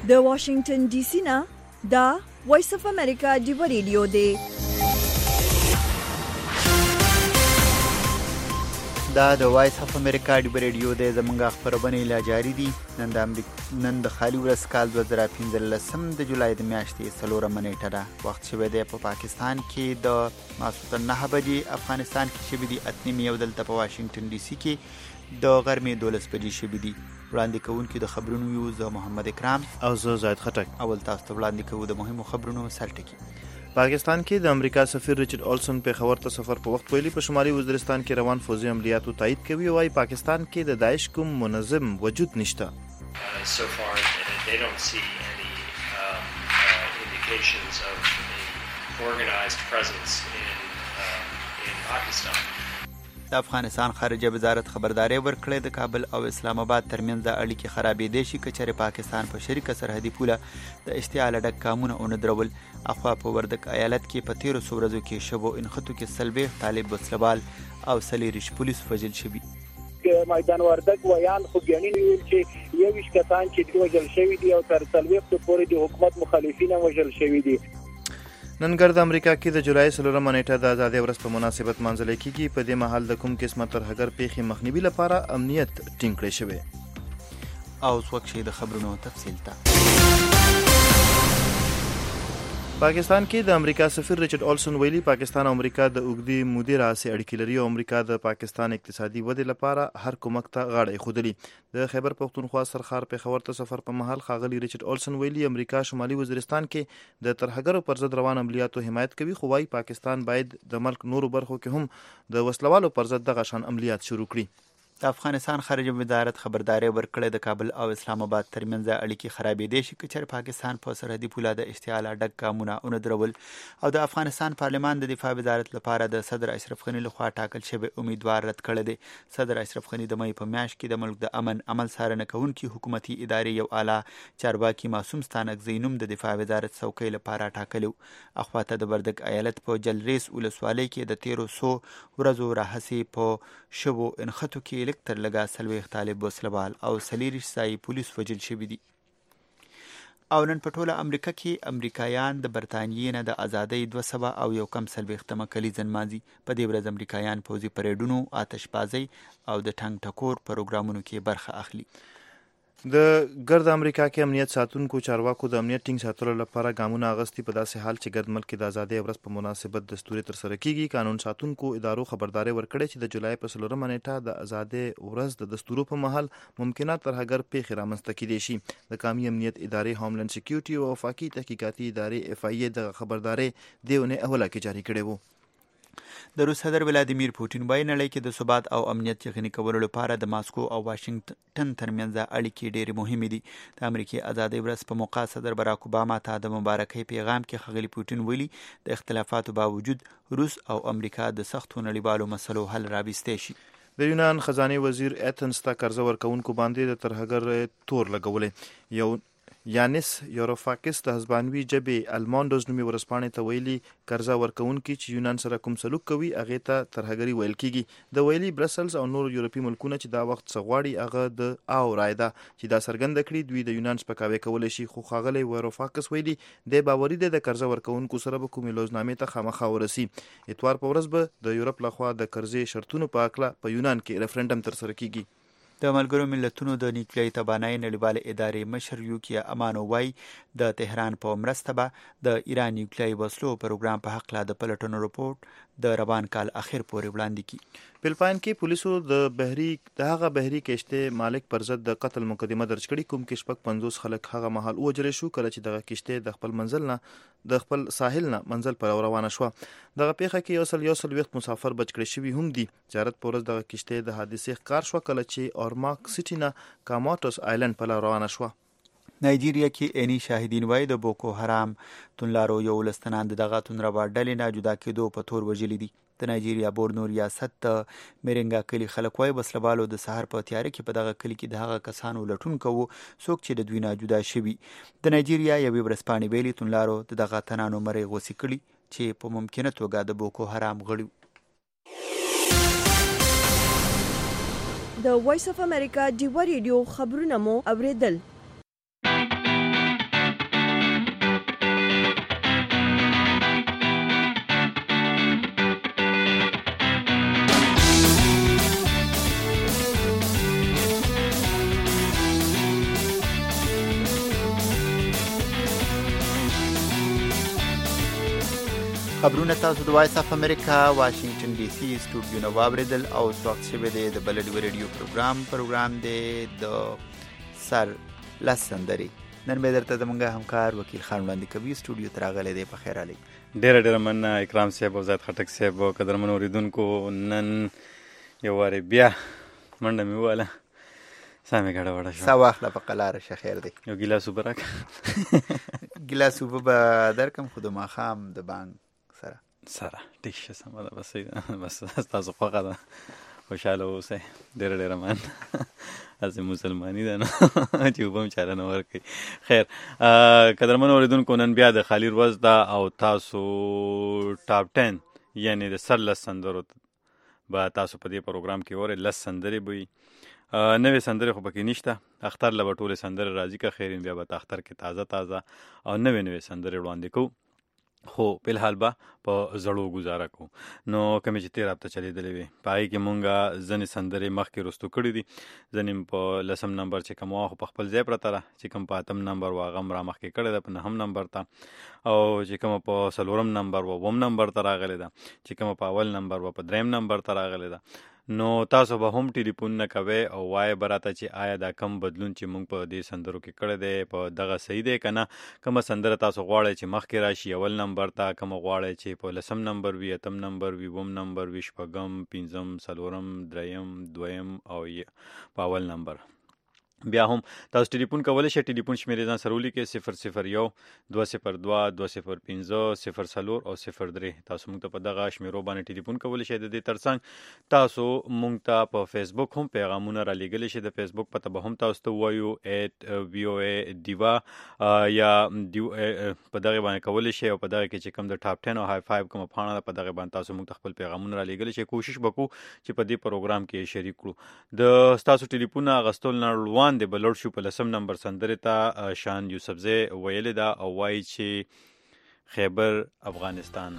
د واشنگټن ډي سي نه دا وایس اف امریکا دی ریډیو دی. دا د وایس اف امریکا دی ریډیو دی. زمونږ خبرونه لا جاری دي. نن د خالي ورځ کال 2015 د جولای د میاشتې 4 نیټه ده. وخت شوی دی په پاکستان کې د ماسوتن 9 بجې، افغانستان کې شوی دی 8 یو دلته په واشنگټن ډي سي کې د غرمې 12 بجې شوی دی. وړاندې کوونکي د خبرونو یو زه محمد اکرام او زه زاید خټک. اول تاسو ته وړاندې کوو د مهمو خبرونو سرټکی. پاکستان کې د امریکا سفیر ریچارډ اولسن په خبر ته سفر په وخت ویلي په شمالي وزیرستان کې روان فوزي عملیاتو تایید کوي او پاکستان کې د داعش کوم منظم وجود نشته. So far they don't see any indications of an organized presence in Pakistan. د افغانستان خارجه وزارت خبرداري ورکړې د کابل او اسلام آباد ترمنځ اړیکې خرابېدې شي که چېرې پاکستان په شریکه سرحدي پوله د اشتعال ډک ګامونه ونه درول. اخوا په وردګ ایالت کې په 13 ورځو کې شبو انخطو کې 40 طالب وسلوال او 40 پولیس وژل شوي. میدان وردګ ویان خو ګڼین ویل چې 21 کسان چې وژل شوي دي او تر 40 پورې د حکومت مخالفین وژل شوي دي. نن ګرد امریکا کې د جولای 4 نیټه د آزادۍ ورځ په مناسبت منځل کېږي. په دې مهال د کوم قسمه ترهګر پیښې مخنیوي لپاره امنیت ټینګ کړی شوی. او څوک شي د خبرونو تفصیل ته. پاکستان کې د امریکا سفیر ریچارډ اولسن ویلي پاکستان او امریکا د اوږدې مودې راهیسې اړیکې لري او امریکا د پاکستان اقتصادي ودې لپاره هر کومک ته غاړه ایښودلې. د خیبر پښتونخوا سرخار پېښور ته سفر په مهال ښاغلي ریچارډ اولسن ویلي امریکا شمالي وزیرستان کې د ترهګرو پر ضد روان عملیاتو حمایت کوي، خو وايي پاکستان باید د ملک نورو برخو کې هم د وسلوالو پر ضد دغه شان عملیات شروع کړي. د افغانستان خارجه وزارت خبرداري ورکړې د کابل او اسلام آباد ترمنځ اړیکې خرابېدې شي که چېرې پاکستان په سرحدي پوله د اشتعال ډک ګامونه ونه درول. او د افغانستان پارلمان د دفاع وزارت لپاره د صدر اشرف غني لخوا ټاکل شوی امیدوار رد کړی دی. صدر اشرف غني د مې په میاشت کې د ملک د امن عمل څارنه کوونکي حکومتي ادارې یو اعلی چارواکي معصوم ستانکزی نوم د دفاع وزارت څوکۍ لپاره ټاکلی و. اخواته د وردګ ایالت په جلریس ولسوالۍ کې د 1300 ورځو راهیسې په شبو انخطو کې لږ تر لږه 40 طالب وسلوال او 40 ځایي پولیس وژل شوي دي. او نن په ټوله امریکا کې امریکایان د برطانیې نه د ازادۍ 241 کلیزه نمانځي. په دې ورځ امریکایان پوځي پریډونو، آتشبازۍ او د ټنګ ټکور پروګرامونو کې برخه اخلي. د ګرد امریکا کې امنیت ساتونکو چارواکو د امنیت ټینګ ساتلو لپاره ګامونه اخیستي په داسې حال چې ګرد ملک کې د آزادۍ ورځ په مناسبت دستوري ترسره کیږي. قانون ساتونکو ادارو خبرداري ورکړې چې د جولای په 4 نیټه د آزادۍ ورځ د دستورو په مهال ممکنه ترهګر پیښې رامنځته کېدای شي. د قومي امنیت ادارې هوملند سکیورټي او وفاقي تحقیقاتي ادارې FIA د خبرداري دیونه اوله کې جاری کړې وو. د روس صدر ولادیمیر پوتین وايي نړۍ کې د ثبات او امنیت یقیني کولو لپاره د ماسکو او واشنگټن ترمنځ اړیکې ډېرې مهمې دي. د امریکای ازادۍ ورځ په موقع صدر باراک اوباما ته د مبارکۍ پیغام کې ښاغلي پوتین ویلي د اختلافاتو باوجود روس او امریکا د سختو نړیوالو مسلو حل راوستي شي. د یونان خزانه وزیر ایتنز ته قرضه ورکوونکو باندې د ترهګر تور لګولې. یو یانس یوروفاکس د حزبانوي جبهې الماندوز نومي ورځپاڼې ته ویلي قرضه ورکوونکي چې یونان سره کوم سلوک کوي هغې ته ترهګري ویل کیږي. د ویلي برسلز او نور یورپي ملکونه چې دا وخت څه غواړي هغه د او رای ده چې دا څرګنده کړي دوی د یونان سپکاوی کولی شي. خو ښاغلی یوروفاکس ویلي دی باوري دی د قرضه ورکوونکو سره به کومې لوزنامې ته خامخا ورسي. اتوار په ورځ به د یورپ لخوا د قرضې شرطونو په هکله په یونان کې ریفرنډم ترسره کیږي. د ملګرو ملتونو د نیوکلیري توانایي نړیواله ادارې مشر یوکیا امانو وايي د تهران په مرسته به د ایران نیوکلیري وسلو پروګرام په حق لا د پلټنو رپورټ د روان کال اخر پورې وړاندې کی. فلپاین کې پولیسو د هغه بحري کشته مالک پر ضد د قتل مقدمه درج کړي کوم کې شپږ 50 خلک هغه مهال وژل شو کله چې دغه کشته د خپل ساحل نه منزل پر روانه شو. دغه پیښه کې یو وخت مسافر بچ کړي شوی هم دي. چارت پورز دغه کشته د حادثې ښکار شو کله چې اورماک سټی نه کاماټوس آیلند پر روانه شو. نایجیریا کې عیني شاهدین وایي د بوکو حرام تونلارو یو لستنان دغه تونروا ډلې نه جدا کېدو په تور وژلي دي. د نایجیریا بورنو ریاست میرنګا کلی خلک وایي وسلوالو د سحر په تیاره کې په دغه کلی کې د هغه کسانو لټون کوو څوک چې د دوی نه جدا شوي. د نایجیریا یوې ورځپاڼې ویلي تونلارو د دغه تنانو مرۍ غوڅې کړي چې په ممکنه توګه د بوکو حرام غړي. د وایس اف امریکا دی ریډیو خبرونه مو اوریدل. خبرونه تاسو د وایس اف امریکا واشنگټن ډي سي سټوډیو نو واوریدل او وخت شوه د بلډ ریډیو پروګرام دی د سر لسندري نن به درته زمونږ همکار وکیل خان وړاندې کوي سټوډیو ته راغلی دی. په خیر علي. ډېره مننه اکرام صاحب او زید خټک صاحب او قدرمن اوریدونکو. نن یو وارې بیا منډه مې وواله، ساه مې ګډوډه شوه. ساه واخله په قلاره شه، خیر دی. یو ګیلاس اوبه راکړه. ګیلاس اوبه به درکم خو د ماښام د بانک سره ټیک شه، سمه ده. بس ستاسو خوښه ده، خوشحاله اوسئ. ډېره مننه. هسې مسلماني ده نو چې اوبه هم چاله نه ورکوي. خیر، قدرمن اوریدونکو، نن بیا د خالي ورځ ده او تاسو ټاپ 10 یعنې د سر 10 سندرو به تاسو په دې پروګرام کې اورئ. 10 سندرې به وي، نوې سندرې خو پکې نشته. اختر له به ټولې سندرې راځي که خیر بیا به اختر کې تازه او نوې سندرې وړاندې کوو، خو بلحال به په زړو گزاره کوو. نو کومې چې تېر هفته چلېدلې وې په هغې کې مونږ ځینې سندرې مخکې رستو کړي دي، ځینې په 10 نمبر چې کوم وه خو په خپل ځای پرته ده، چې کوم په 8 نمبر وه هغه هم را مخکې کړې ده په 9 نمبر ته، او چې کومه په 4 نمبر وه 2 نمبر ته راغلې ده، چې کومه په 1 نمبر وه په 3 نمبر ته راغلې ده. نو تاسو به هم ټلیفون نه کوئ او وایې به راته چې آیا دا کم بدلون چې موږ په دې سندرو کې کړی دی په دغه صحیح دی که نه. کومه سندره تاسو غواړئ چې مخکې راشي 1 نمبر ته، کومه غواړئ چې په 10 نمبر وي، 8 نمبر وي، 2 نمبر وي، 4 5 4 3 2 او په 1 نمبر. بیا هم تاسو ټلیفون کولی شئ. ټلیفون شمېرې ځان سره ولیکئ: 001 202 205 04 او 03. تاسو موږ ته په دغه شمېرو باندې ټلیفون کولی شئ. د دې ترڅنګ تاسو موږ ته په فیسبوک هم پیغامونه را لیږلی شئ. د فیسبوک پته به هم تاسو ته ووایو @VOA دیوا یا په دغې باندې کولی شئ، او په دغه کې چې کوم د ټاپ 10 او های 5 کومه پاڼه ده په دغې باندې تاسو موږ ته خپل پیغامونه را لیږلی شئ. کوشش به کوو چې په دې پروګرام کې شریک کړو. د ستاسو ټلیفونه اخیستل نه روان دی به لوړ شو په 10 نمبر سندرې ته. شان یوسفزی ویلې ده او وایي چې خیبر افغانستان.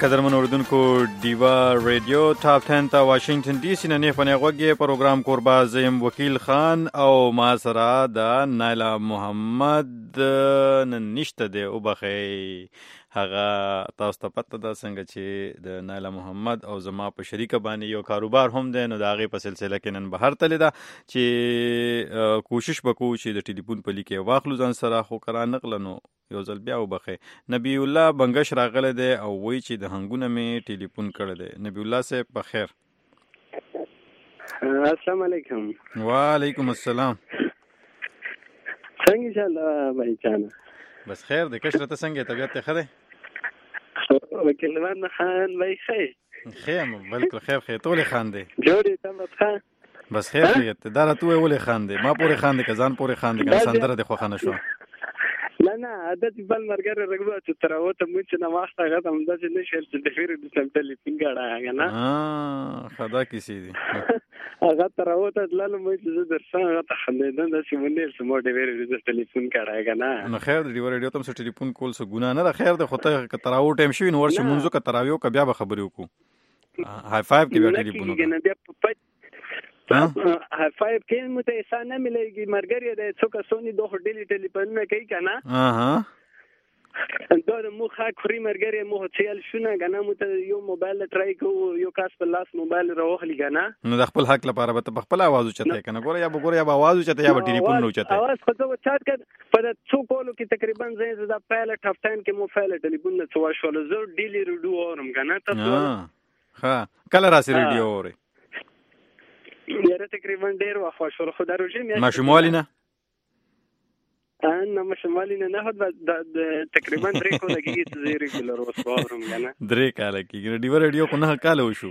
قدرمن اوردونکو دیوا ریډیو ټاپ 10 ته واشنگټن ډي سي نه فنه غوږی پروګرام قربا زیم وکیل خان او ما سره د نایلا محمد نشته دی او بخی هغه تاسو ته پته ده څنګه چې د نایلا محمد او زما په شریکه باندې یو کاروبار هم دی نو د هغې په سلسله کې نن بهر تللی ده چې کوشش وکړو چې د ټلیفون په لیکې واخلو ځان سره خو کرا نقله نو یو ځل بیا وبخې نبی الله بنګش راغلی دی او وایي چې د هنګونه مې ټلیفون کړی دی نبی الله صاحب په خیر السلام علیکم وعلیکم السلام څنګه انشاءالله بھائی جان بس خیر دی کشره ته څنګه طبیعت ته ښه دی وکیل مان خان بھائی خیر بالکل خیر ټولې خان دی جوړې تمت خان بس خیر دی دا راته ولې خان دی ما پورې خان دی که ځان پورې خان دی که سندره دی خوښه نه شوه نه عادت بل مرګره رګبه چې تر اوته مونږ چې نه وخت هغه هم داسې نشل چې د فیر د سم ټلیفون غاړه نه خدا کسی دی هغه تر اوته دلته مونږ چې درسه هغه ته خندیدل د سیمونیر سمو د فیر د ټلیفون غاړه نه نو خیر دی ریډیو تم سره ټلیفون کول څه ګناه نه خیر دی خو ته تر او ټیم شوی نو ورشه مونږ که تراویو ک بیا به خبرې وکړو های فایو کې بیا ټلیفون نه بیا په های فایو کې مو ته احسان نه ملېږي مرګري د څوک سونی دوه ډیلی ټلیفون نه کوي کنه دا مو خا خوري مرګري مو هڅیل شونه کنه مو ته یو موبایل ټرای کو یو کاس په لاس موبایل راوخلی کنه نو د خپل حق لپاره به خپل आवाज اوچته کنه ګوره یا आवाज اوچته یا به ټلیفون نه اوچته आवाज خو ته چات کړ په څو کولو کې تقریبا زه د پایل ټافتان کې مو فایل ټلیفون نه څو شول زه ډیلی ریډیو اورم کنه تاسو ها کله راسي ریډیو اوري یاره تقریبا ډیر وخت شو خو دا روزي ما شمالي نه انا ما شمالي نه هدا تقریبا 3 کال کې چې زیری کولر وسوارم کنه 3 کال کې ډیو ریډیو کو نه کال وشو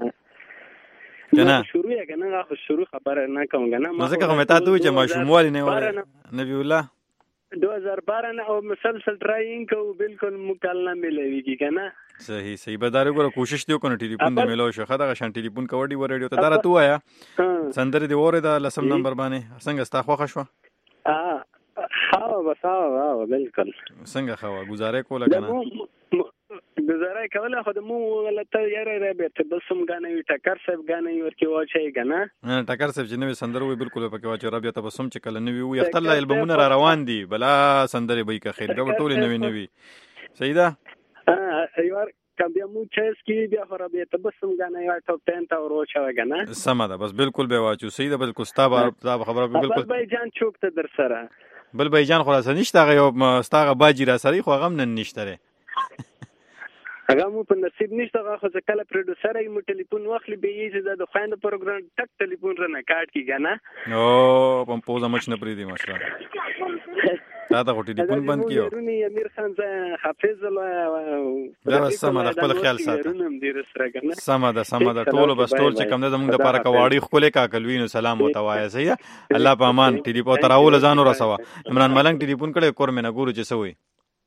کنه شروع یې کنه خو شروع خبره نه کوم کنه ما ځکه کوم ته دوی چې ما شمالي نه نبی الله 2012 نه او مسلسل ټراینګ کو بالکل مکالمه ملويږي کنه صحیح بداره ګوره کوشش دیو کنه ټلیفون د ملو شو خدای غشان ټلیفون کوړی و ریډیو ته دره تو آیا سندري دی وره د لسم نمبر باندې څنګه ستا خوښه شو ها بالکل څنګه خوا گزاره کوله کنه گزاره کوله خو د مو ولته یاره رابطه بسم غانه وی ټکر صاحب غانه ورکی واچي کنه ټکر صاحب چې نوې سندره وی بالکل پکې واچي رابطه بسم چې کله نوې وي اختل البومونه را روان دي بلا سندره به که خیر ګور ټول نوې صحیح ده ایوار کبیا مو چیس کی بیا رابطه بسم غانه یو ټاپ 10 تا وروچا کنه سم ده بس بالکل به واچو صحیح ده بالکل ستا خبره بالکل بل جان چوک ته در سره بل بیجان خلاص نشته هغه ستاغه باجی را سری خو غم نن نشته هغه مو په نصیب نشته هغه خو کله پروډوسر یې مو ټلیفون واخلي به یې د خويند پروګرام ټک ټلیفون رنه کاټ کیږي نه او پم پوزا مچ نه پری دی ماشاءالله تا دا ټلیفون بند کیو رونی امیر خان حافظ الله دا سم د خپل خیال ساته سم دا ټول بس ټول چې کوم د موږ د پاره کواړی خپل کاکلوینو سلام وتوایا سي الله په امان ټلیفون تراول ځانو رسوا عمران ملنګ ټلیفون کړي کور مې نه ګورو چې سوې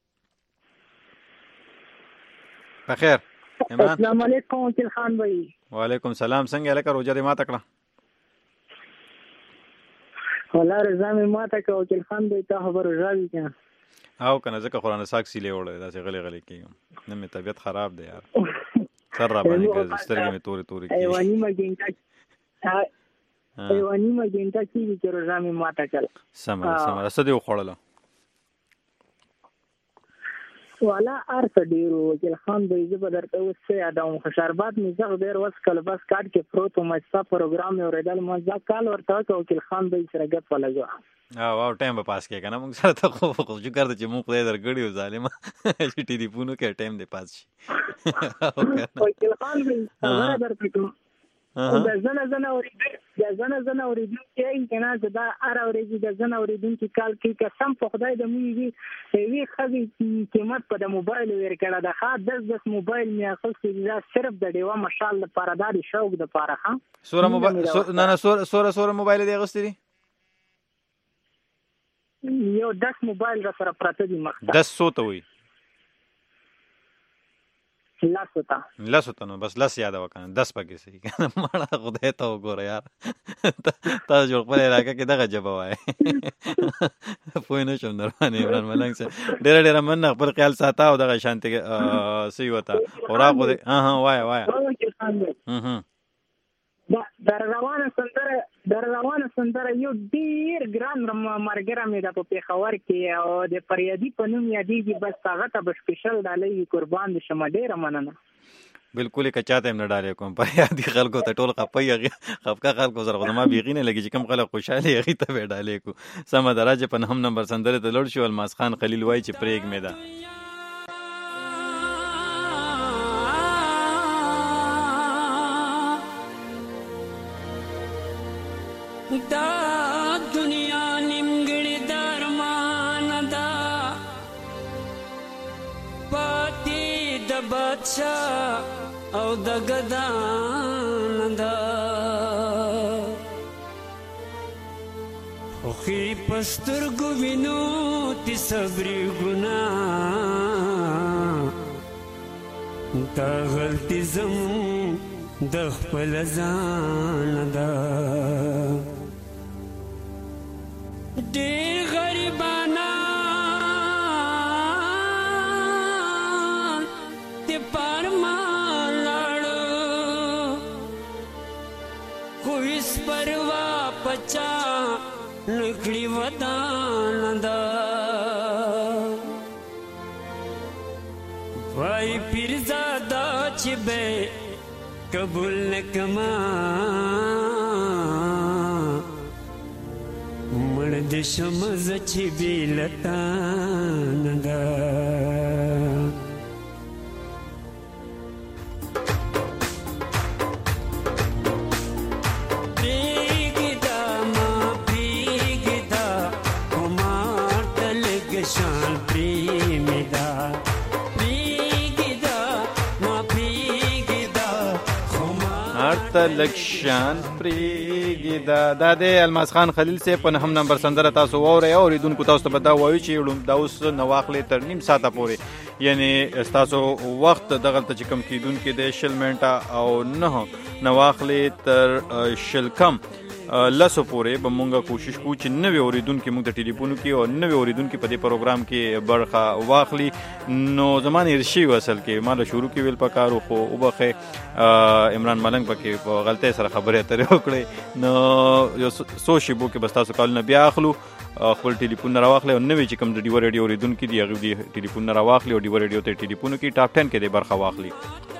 بخیر عمران السلام علیکم وکیل خان بھائی وعلیکم سلام څنګه لکه روزه دې ما تکړه ولا رضا مې ما تکړه وکیل خان بھائی ته خبر راوي کنه او کنه ځکه قرآن ساکسی له وړه داسې غلي کیږم نه مې طبیعت خراب دی یار سر را باندې سترګې مې تورې ایوانی ما ګینټا کې چې روزه مې ما تکړه سم څه دی خوړل والا ارته ډیرو وکیل خان به زه به درته وسه یادوم خو شربات مې زغ ډیر وس کله بس کاټ کې پروت مې پروګرام اوریدل ما ځکه کال ورته وکیل خان به سره غپ ولګو او ټایم به پاس کې کنه موږ سره ته خو جو کړ چې موږ خدای درګړیو ظالما چې ټلیفونو کې ټایم دی پاس شي وکیل خان به خبره درته د زنه اوریدل کې کنه دا ار اوریدل د زنه اوریدل کې کال کې قسم په خدای د موږ وی خزي قیمت په د موبایل ور کړه د ښه 10 موبایل مې اخلي دا صرف د دیوا مشال لپاره د شوق د لپاره ها سوره موبایل نه سوره موبایل دی غستري یو 10 موبایل را سره پراته دي مخ 10 ته وي لسو ته نو بس لس یاد وکنه 10 پکې سي کنه ماړه خدای ته وګوره یار تاسو جوړ خپل علاقه کې دغه جواب وای پوه نه شم درمانه عمران ملنګ سره ډېر من خپل خیال ساته او دغه شانتي سی وتا اورا خو وای در روانه سندره یو ډیر ګران مرګره مې د په پیښور کې او د فریادي په نوم یادېږي بس هغه ته به سپیشل ډالۍ قربان دي شم ډیره مننه بالکل کچاته هم نه ډالې کوم فریادي خلکو ته ټول خپکا خلکو سره خو ما بیغې نه لګي چې کوم خلک خوشاله هغې ته به ډالې کو سمه ده راځه په 9 نمبر سندرې ته لوړ شو الماس خان خلیل وایي چې پرېږ مې ده دا دنیا نیمګړې درمان دا پاتې د بادشاه او د ګدان دا خوخي پسترګو وینو تی صبرې ګناه دا غلطي زمون د خپل ځان دا ډېر غریبانان د پرمان لاړو خو هېڅ پروا پچا نکړي ودان دا وای پیرزاده چې به قبول نکما مړ دې شمز چې بیلتان دا پریږدا ما پریږدا کومار تلګ شان پریمدا لکشان پریږي دا د الماس خان خلیل سے په 9 نمبر سندره تاسو ووري او ریدونکو تاسو ته بدا وایو چې دا اوس نواخلې تر نیم ساعته پورې یعنی تاسو وخت دغه ته چې کم کیدونکو د شل منټه او نه نواخلې تر شل کم لاسو پورې به مونږه کوشش کوو چې نوې اوریدونکو موږ د ټلیفون کې او نوې اوریدونکو په دې پروګرام کې برخه واخلي نو زمانه ارشي وصل کې مال شروع کې ویل پکارو خو وبخه عمران ملنګ پکې په غلطۍ سره خبرې اترې وکړې نو یو سوشي بو کې بس تاسو کال نه بیا اخلو خپل ټلیفون راواخلې او نوې چې کوم د ډیو ریډیو اوریدونکو دی هغه دی ټلیفون راواخلې او ډیو ریډیو ته ټلیفون کې ټاپ 10 کې د برخه واخلي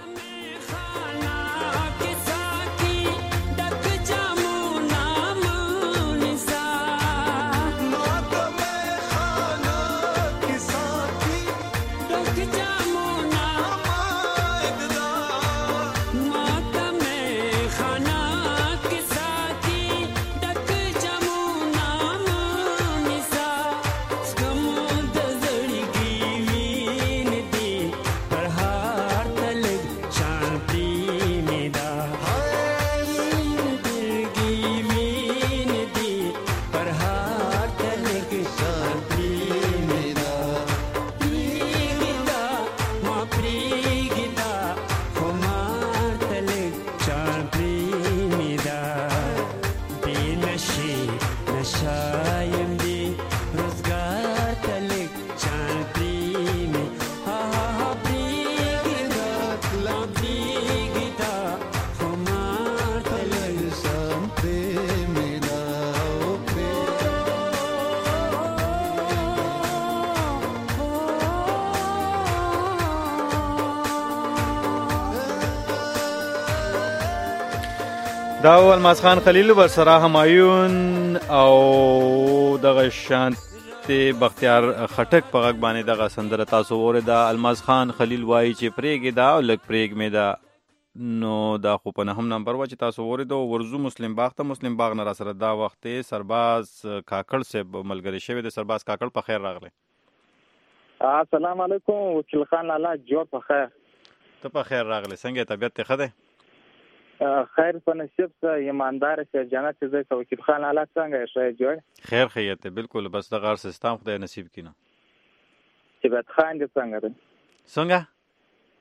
دا الماس خان خلیل ورسره همایون او دغه شانتي بختیار خټک په غږ باندې دغه سندره تاسو وره دا الماس خان خلیل وایي چې پرېږي دا او لګ پرېږ مې دا نو دا خو په 9 نمبر و چې تاسو وره دا ورزو مسلم باغ ته مسلم باغ نه را سره دا وخت سرباز کاکړ سے ملګری شوی د سرباز کاکړ په خیر راغله السلام علیکم وکیل خان الله جوړ په خیر ته په خیر راغله څنګه طبیعت ته خده خیر په نصیب سره ایماندار سره جنت دې کو وکیل خان الله څنګه ښه جوړ خیر خیته بالکل بس د غار سیستم خدای نصیب کینه چې بد خان دې څنګه ده څنګه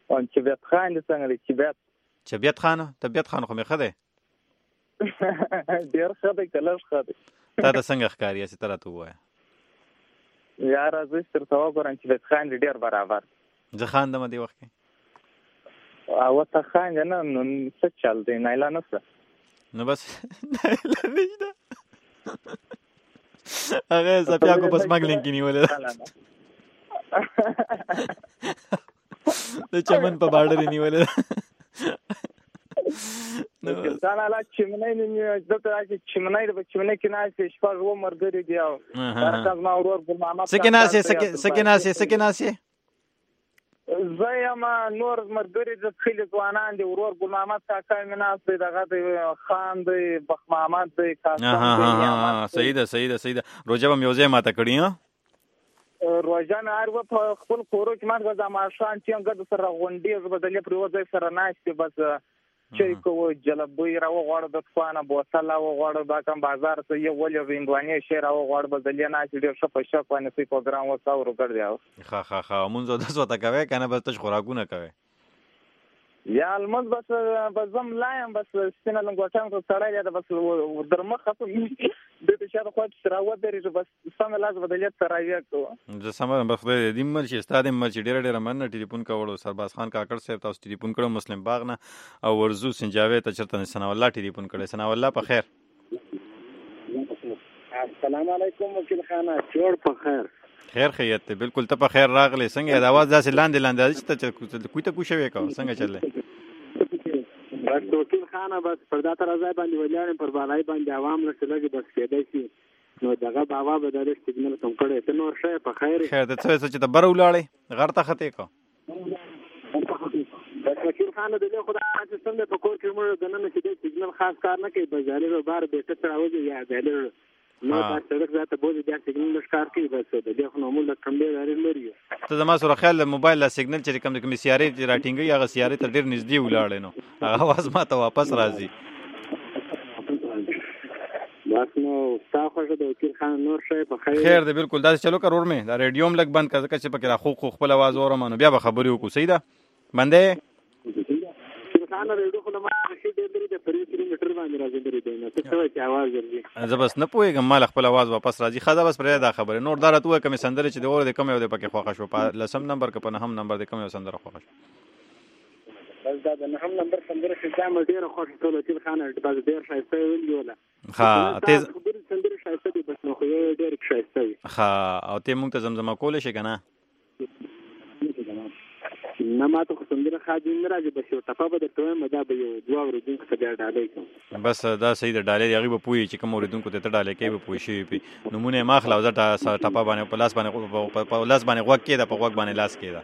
او چبیت خان دې څنګه دی چبیت خان خو مې ښه دی ډېر ښه دی که لږ ښه دی تا ته څنګه ښکاري هسې ته راته ووایه یاره زه چې درته وګورم چبیت خان دې ډېر برابر زه خان دمه دې وخت کې او ته خان دی نه نو څه چل دی نایله نشته نو بس نایله نشته هغه سپیاکو په سمګلینګ کې نیولې د چمن په باډر یې نیولې ځان اله چمنۍ دلته راځي چمنۍ د چمنۍ کې ناستې شپږ اووه ملګري دي او هر ما ورور ګل محمد څه کې ناستې زه یم نور ملګري د کلي ځوانان دي ورور ګل محمد کاکا مې ناست دی دغه دی خان دی بخ محمد دی صحیح ده روژه به مې یو ځای ماته کړي روژه مې هر وخت په خپل کورو کې ماته د ماښام چې هم ګډ سره غونډې زه به دلې پر یوه ځای سره ناستې بس چای کوو جلبۍ راوغواړو د توانه بوتل راوغواړو دا کوم بازار ته یو ولې هندوانې شی راوغواړو به دلې ناستې ډېر ښه په شوق باندې سوی پروګرام وڅاورو ګرځي ښه مونځ اودس ورته کوې که نه بس تش خوراکونه کوې یا لمونځ بس زه ملا یم بس سپینه لنګوټه مې سړی دی بس در مخه د دې شاته خوا چې راودرېږي بس سمه لاس به دلې ته راویې کوو زه سمه به خدای دې مل چې ستا دې مل چې ډېره مننه ټلیفون کوړو سرباز خان کاکړ صاحب تاسو ټلیفون کړو مسلم باغ نه او ورزو سنجاوي ته چېرته ثناء الله ټلیفون کړی ثناء الله په خیر السلام علیکم وکیل خانه جوړ په خیر خیر خیت ته بالکل ته په خیر راغلی څنګه د اواز داسې لاندې چې ته کوی ته کوشوي کو څنګه چلې بس وکیل خانه بس پر دا تر ځای باندې ولاړم پر بالای باندې عوام نشي لګي بس کېدای شي نو دغه بابا به د سیګنل کوم کړي ته نور شي په خیر خیر ته څه چې ته بر ولاړې غر ته خته کو بس وکیل خانه د له خدای چې څنګه په کور کې موږ د نن چې د سیګنل خاص کار نه کوي بازاري به بار به ته راوځي یا دلر نو دا سړک ذاته بوزي د سیګنل ښکار کوي بس د دې خو نو موږ کم دی لري ته زما سره خیال موبایل لا سیګنل چې کوم د سیارې راټینګي هغه سیارې ته ډیر نږدې ولاړې نو هغه आवाज ما ته واپس راځي بس نو تاسو د وکیل خان نور شي په خیر دی بالکل دا چلو کرور مې دا ریډیوم لګ بند کړه چې پکې را خو خپل आवाज اورم نو بیا به خبرې وکړو صحیح ده بندې خانه ریډیو خو ما شي د 3 کیلومتر باندې راځي درې نه څه چې आवाज ورځي زه بس نه پوهېږم مال خپل आवाज واپس راځي خدا بس پرې دا خبره نور دارت وای کوم سندره چې د اور د کم یو د پکې خوښ شو په لسم نمبر کې په نهم نمبر د کم یو سندره خوښ شو بس دا د نهم نمبر سندره چې دا ډیره خوښ ټول چې خانه بس ډیر شایسته ویلوله ها تیز سندره شایسته دي بس نو خو ډیر شایسته وي ها او ته مونږ ته زمزمه کول شي کنه نه ما ته سندره خاجي نه راځي بس یو ټپه به درته وایم دا به یو دوه ورځې څخه بیا ډالۍ کوم بس دا صحیح ده ډالۍ هغه به پوي چې کوم ورځونکو ته ډالۍ کوي به پوي شي نمونه ماخلا او ځټه ټپه باندې په لاس باندې غوږ کې دا په غوږ باندې لاس کې دا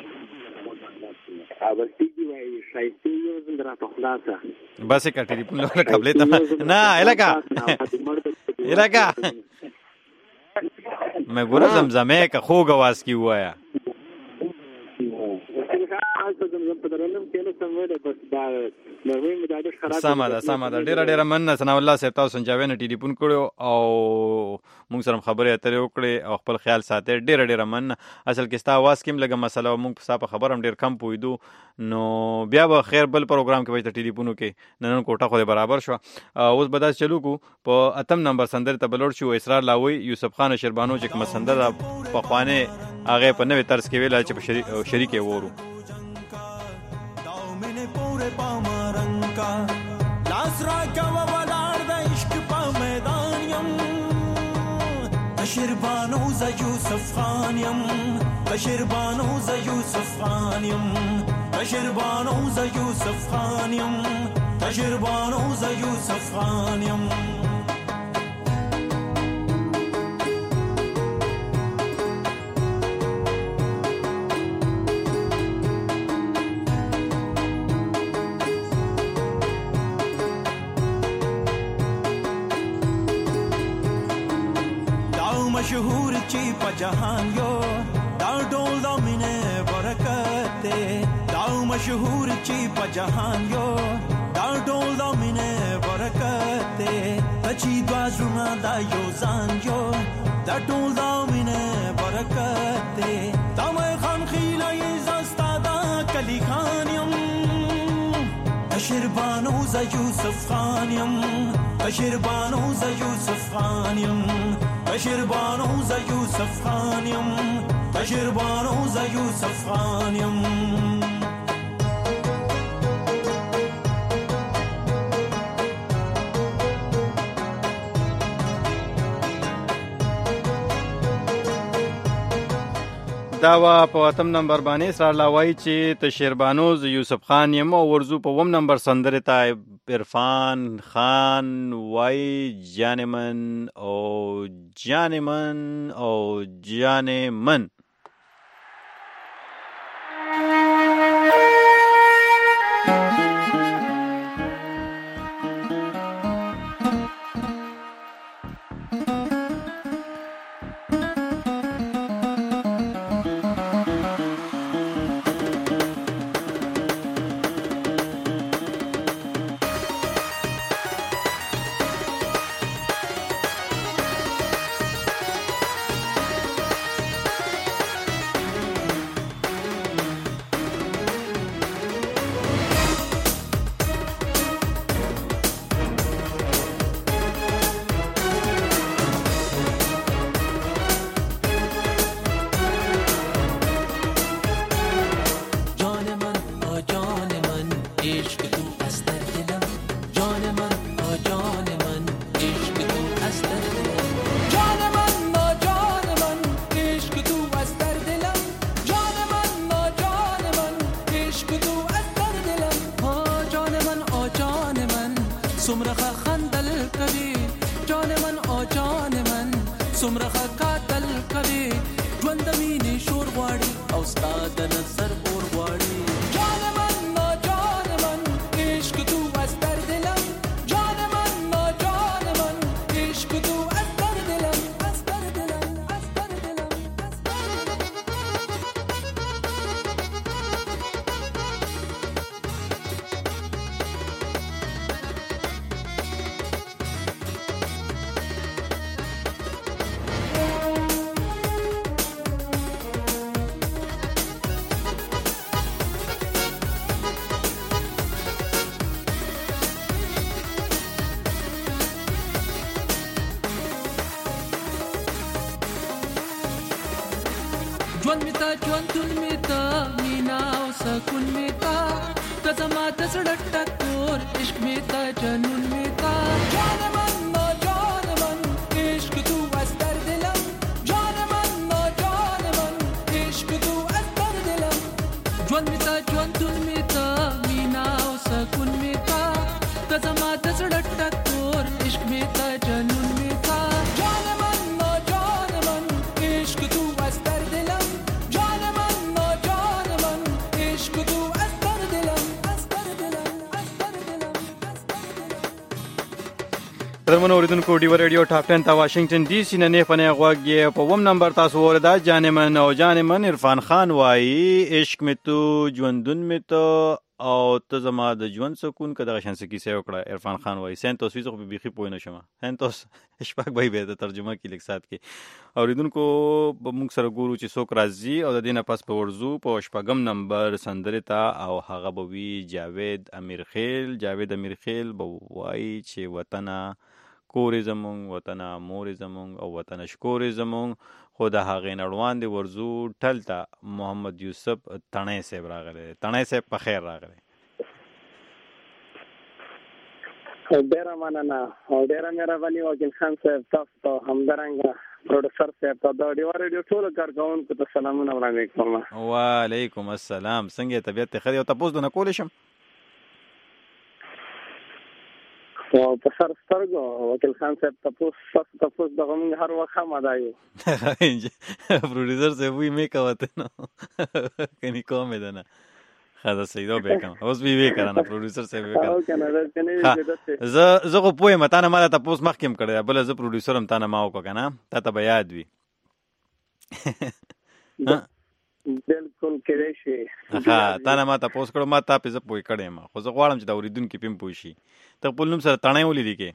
اوبستي وای شایسته یو زندرا په خلاصه بس کا ټلیفون له قبل ته نه الګه مې ګور زمزمه کا خوګ आवाज کی وایا سمه ده ډیره مننه ثنا الله صاحب تاسو سنجاوي نه ټلیفون کړو او موږ سره خبرې اترې وکړې او خپل خیال ساتي ډیره مننه اصل کې ستا आवाज کېم لګه مسله موږ په خبر هم ډیر کم پویدو نو بیا به خیر بل پروګرام کې به ټلیفونو کې نن کوټه خو برابر شو اوس به دا چلو کو په اتم نمبر سندر ته بلور شو اسرار لاوي یوسف خان شربانو چې کوم سندر په خوانه هغه په نوې طرز کې ویل چې په شریک وورو لاس را کوا ولار د عشق په میدان یم بشربانو ز یوسف خان یم بشربانو ز یوسف خان یم بشربانو ز یوسف خان یم بشربانو ز یوسف خان یم مشهور چی په جهان یو دا ډول د مینه برکت دی دا مشهور چی په جهان یو دا ډول د مینه برکت دی چې دوازونه دا یو ځان یو دا ډول د مینه برکت دی دا مې خان خیلای زستا دا علی خانیم بشیر بانوز یوسف خانیم بشیر بانوز یوسف خانیم بشیر بانوز یوسف خانیم بشیر بانوز یوسف خانیم دا وا په اتم نمبر باندې سره لاوي چې تشیربانوز یوسف خان یم او ورزو په وم نمبر سندره ته عرفان خان وای جانمن او جانمن او جانمن ژوند می تا ژوندون می تا مینا او سکون می تا ته زما د زړه ټکور عشق می تا جنون می تا جان من ما جان من عشق تو استر دلم جان من ما جان من عشق تو استر دلم ژوند می تا ژوندون می تا مینا او سکون می تا ته زما د زړه ټکور عشق می تا جنون می تا جان من ما جان من عشق تو استر دلم درمنو اوریدونکو ډیو ریډیو ټاپ 10 تا واشنگټن ډي سي نه پنه غوږی په وم نمبر تاسو وردا جانمن او جانمن عرفان خان وای عشق می تو ژوندون می تو او ته زما د ژوند سکون کده شانس کی سیو کړه عرفان خان وای سنتوس ویزو په بيخي پوینه شمه سنتوس اشفاق بای به د ترجمه کې لیک سات کې اوریدونکو موږ سره ګورو چې څوک راځي او د دینه پاس په ورزو په شپږم نمبر سندره تا او هغه بوي جاوید امیر خیل بوای چې وطن کور زمون وطن مور زمون او وطن شکور زمون خو د هغې نړوان دی ورزو ټلته محمد یوسف تڼۍ صاحب راغلی تڼۍ صاحب په خیر راغلی ډیره مننه او ډیره مهرباني وکیل خان صاحب تاسو ته همدارنګه پروډوسر صاحب ته د ډیو ریډیو ټول کارکونکو ته سلامونه وړاندې کوم. وعلیکم السلام. څنګه طبیعت ته خیر او تاسو نه کول شم او په سر سترګو وکیل خان صاحب تاسو دغه موږ هر وخت هم ادایو پروډوسر صاحب وی می کوته نو کني کومه ده نه خدا سیدو بیکم اوس بي کنه پروډوسر صاحب او کنه کنه زه خو پوهه مته نه ماته تاسو مخکیم کړی بل زه پروډوسر هم تا نه ماو کو کنه ته به یاد وي بالکل کېږي شي ها تا نه ماته پوس کړو ما ته په زه پوي کړم خو زه غواړم چې دا اوریدونکو پم پوي شي ته په نوم سره تڼۍ ولې کې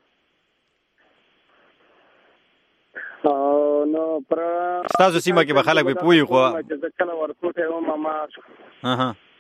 نو پر تاسو سیمه کې به خلک به پوي خو چې کله ورکوټه و ماما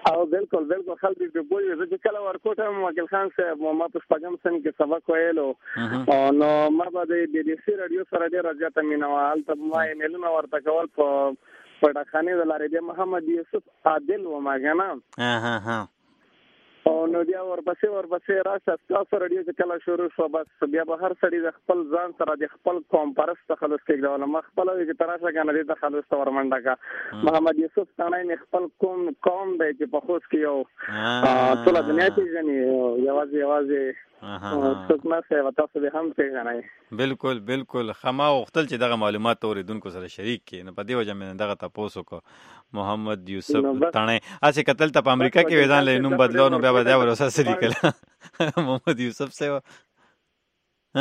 او بالکل خلک به بوي چې کله ورکوټ هم وکیل خان صاحب ما په شپږم سن کې سبق ویلو نو ما به د بي بي سي رادیو سره ډېر زیاته مینه وه. هلته ما ایمیلونه ورته کول په ډاکخانې د لارې د محمد یوسف عادل وم که نه او نو بیا ورپسې راشه ستاسو رادیو چې کله شروع شو بس بیا به هر سړي د خپل ځان سره د خپل قوم پرست تخلص کېږدوله. ما خپله وي چې ته راشه که نه دې تخلص ته ورمنډه کړه. محمد یوسف تڼۍ مې خپل قوم دی چې په خوست کې یو ټوله دنیا پېژني یوازې څوک نشته و تاسو به هم پېژنئ. بالکل خما غوښتل چې دغه معلومات اورېدونکو سره شریک کړي. نو په دې وجه مې دغه تپوس وکړو. محمد یوسف تڼۍ هسې کتل ته په امریکا کې وې ځان له نوم بدلو نو بیا به دا ورسره څه لیکل محمد یوسف صاحب